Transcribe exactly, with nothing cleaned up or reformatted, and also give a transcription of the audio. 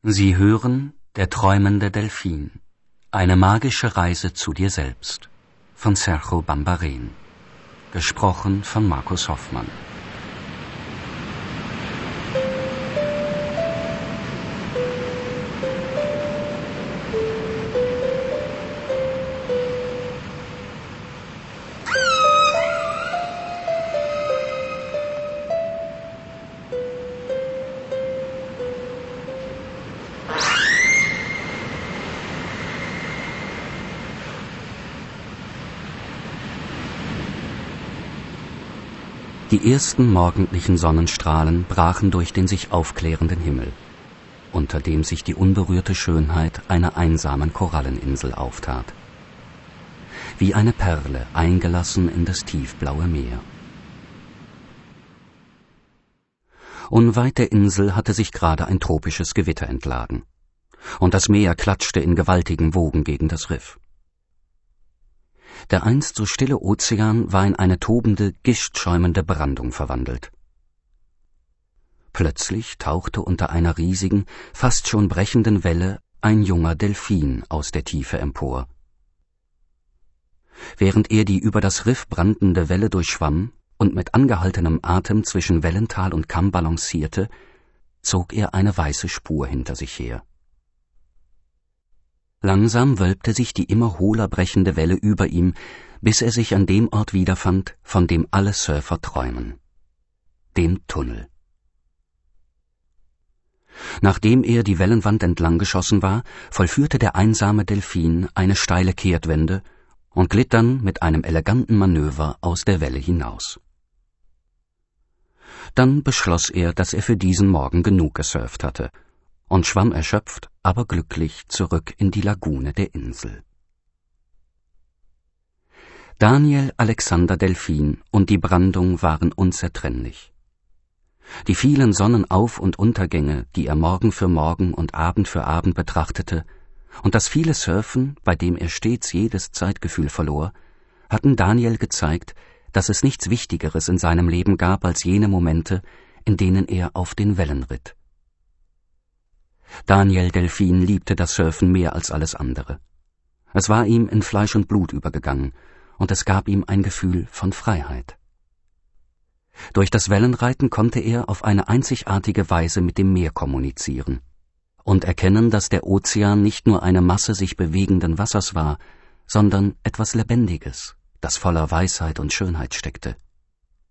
Sie hören Der träumende Delfin, eine magische Reise zu dir selbst, von Sergio Bambarén, gesprochen von Markus Hoffmann. Die ersten morgendlichen Sonnenstrahlen brachen durch den sich aufklärenden Himmel, unter dem sich die unberührte Schönheit einer einsamen Koralleninsel auftat. Wie eine Perle eingelassen in das tiefblaue Meer. Unweit der Insel hatte sich gerade ein tropisches Gewitter entladen, und das Meer klatschte in gewaltigen Wogen gegen das Riff. Der einst so stille Ozean war in eine tobende, gichtschäumende Brandung verwandelt. Plötzlich tauchte unter einer riesigen, fast schon brechenden Welle ein junger Delfin aus der Tiefe empor. Während er die über das Riff brandende Welle durchschwamm und mit angehaltenem Atem zwischen Wellental und Kamm balancierte, zog er eine weiße Spur hinter sich her. Langsam wölbte sich die immer hohler brechende Welle über ihm, bis er sich an dem Ort wiederfand, von dem alle Surfer träumen: dem Tunnel. Nachdem er die Wellenwand entlang geschossen war, vollführte der einsame Delfin eine steile Kehrtwende und glitt dann mit einem eleganten Manöver aus der Welle hinaus. Dann beschloss er, dass er für diesen Morgen genug gesurft hatte, und schwamm erschöpft, aber glücklich zurück in die Lagune der Insel. Daniel Alexander Delfin und die Brandung waren unzertrennlich. Die vielen Sonnenauf- und Untergänge, die er Morgen für Morgen und Abend für Abend betrachtete, und das viele Surfen, bei dem er stets jedes Zeitgefühl verlor, hatten Daniel gezeigt, dass es nichts Wichtigeres in seinem Leben gab als jene Momente, in denen er auf den Wellen ritt. Daniel Delfin liebte das Surfen mehr als alles andere. Es war ihm in Fleisch und Blut übergegangen, und es gab ihm ein Gefühl von Freiheit. Durch das Wellenreiten konnte er auf eine einzigartige Weise mit dem Meer kommunizieren und erkennen, dass der Ozean nicht nur eine Masse sich bewegenden Wassers war, sondern etwas Lebendiges, das voller Weisheit und Schönheit steckte.